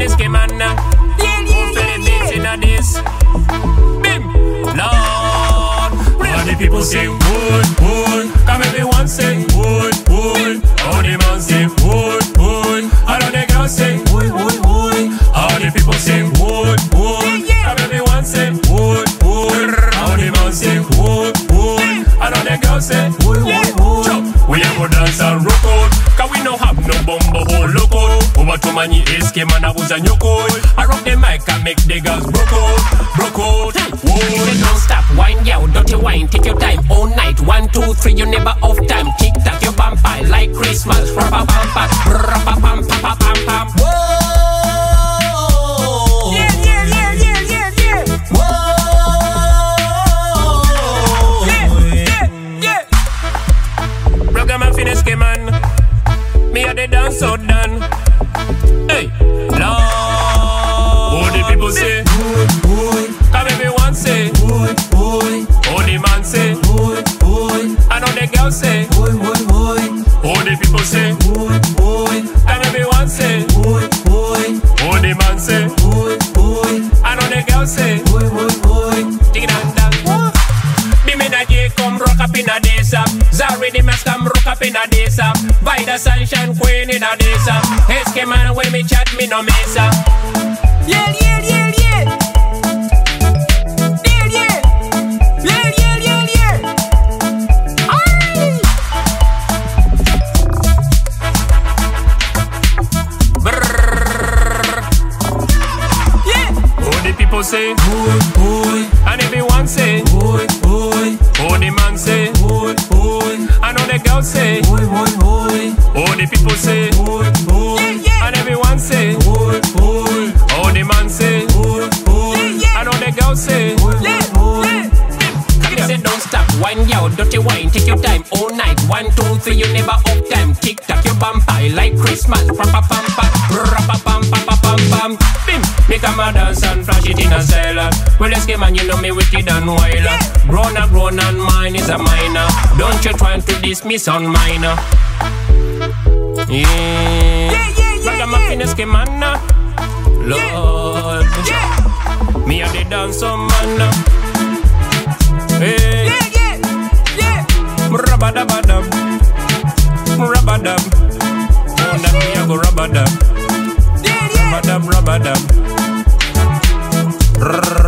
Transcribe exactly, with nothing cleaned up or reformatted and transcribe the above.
finish game man. Who feel the beats in a this? Bim, Lord. All the people say wood, wood. Come everyone say wood, wood. All the man say wood, wood. All of the girls say wood, wood, wood. All the people say wood, wood. Come everyone say wood, wood. All the man say wood, wood. All of the girls say wood, wood, wood. We a go dance and rock out, cause we no have no bumbo hole look out. Over to many escape man a was a nyoko. I rock the mic and make the girls broke out, broke out. Whoa, don't stop, wine yo, dirty wine, take your time all night. One, two, three, you never off time. Tick tock your bumper like Christmas. Rappa bumper, rappa pam pam pam pam pam. Whoa. Yeah, yeah, yeah, yeah, yeah, yeah. Whoa. Finish game man, me a the dance so done. Hey, Lord. All the people say, boy, boy. Come everyone say, boy, boy. All the man say, boy, boy. I know the girl say, boy, boy, boy. All the people say, boy, boy. Come everyone say, boy, boy. All the man say, boy, boy. I know the girl say, boy, boy, boy. Dig it and dance. Be me na J come rock up in a days up. Zari the mess come rock up in a days up. By the sunshine queen in a days up. S K man when me chat me no miss up. Yeah, yeah, yeah, yeah. Yeah, yeah. Yeah, yeah, yeah, yeah. Aye. Brrr. Yeah. All the people say, boy, boy. And everyone say, boy, boy. All the man say, boy, boy. I know the girl say, boy, boy, boy. All the people say, boy, boy. Yeah, yeah. And everyone say, boy, boy. All the man say, boy, boy. Yeah, yeah. I know the girl say, boy, boy, boy. Come say don't stop, wine yo, dirty wine, take your time all night. One, two, three, you never off time. Tick tock your bumper like Christmas. Pam pam pam pam, pam pam pam pam pam. Bim, make a man dance and flash it in a cellar. Well, let's get man, you know me wicked and wild. Grown a grown and mine is a minor. Don't you try to dismiss on minor. Yeah, yeah, yeah, yeah. My finesse que man, Lord. Yeah. Me a the dance on man. Hey. Yeah, yeah, yeah. Rabadabadab, rabadab. Oh, that me a go rabadab. Yeah, yeah. Rabadab, rabadab.